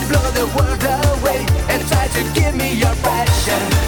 blow the world away and try to give me your passion.